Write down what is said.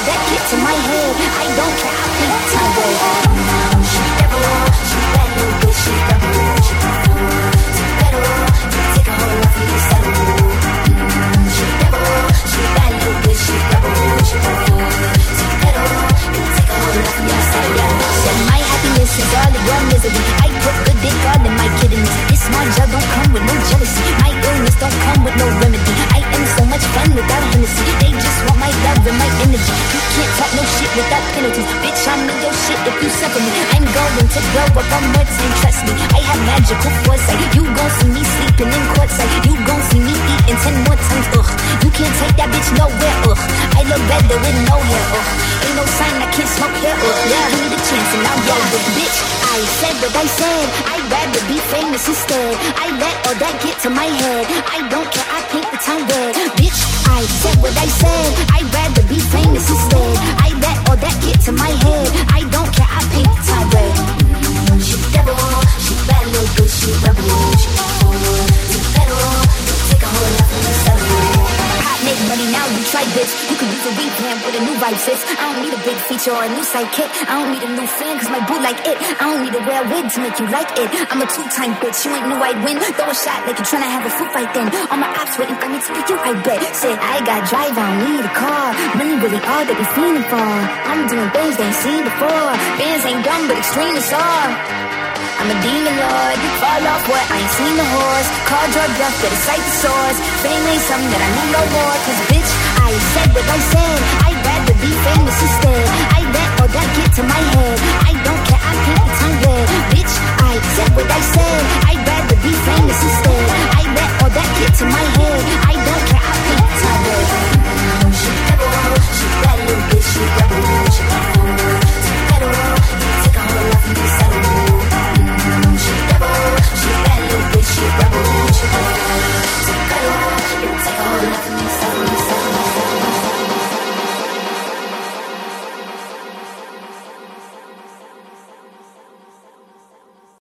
that get to my head. I don't care, I think it's my way. She rebel, she bad little bitch, she rebel, she rebel. She rebel, take a whole lot for you, settle. She rebel, she bad little bitch, she rebel, she rebel. She rebel, take a whole lot for you, settle. Said my happiness is all of your misery. I put good dick all in my kidneys. This small job don't come with no jealousy. My illness don't come with no remedy. I am so much fun without Hennessy. They just want my love and my energy. You can't talk no shit without penalties. Bitch, I'm in your shit if you suffer me. I'm going to blow up on more time, trust me. I have magical foresight. You gon' see me sleeping in courtside. You gon' see me eating 10 more times, ugh. You can't take that bitch nowhere, ugh. I look better with no hair, ugh. Ain't no sign I can't smoke hair, ugh. Yeah, give me the chance and I'll go with bitch. I said what I said. I'd rather be famous instead. I let all that get to my head. I don't care, I paint the town red. Bitch, I said what I said. I'd rather be famous instead. I let all that get to my head. I don't care, I paint the town red. She devil, she bad little bitch, she rebel, she rebel. She rebel, take a whole lot from the settle. Hot make money now, you try bitch. You can use a revamp with a new vibe sis. I don't need a big feature or a new sidekick. I don't need a new fan cause my boo like it. I don't need to wear a wig to make you like it. I'm a two-time bitch, you ain't knew I'd win. Throw a shot like you're tryna have a food fight then. All my ops waiting for me to pick you, I bet. Say I got drive, I don't need a car. Money really all that we feeling for. I'm doing things they ain't seen before. Bands ain't dumb but extreme is all. I'm a demon lord, fall off what I ain't seen the horse. Call drug death, better cite the source. Fame ain't something that I need no more. Cause bitch, I said what I said.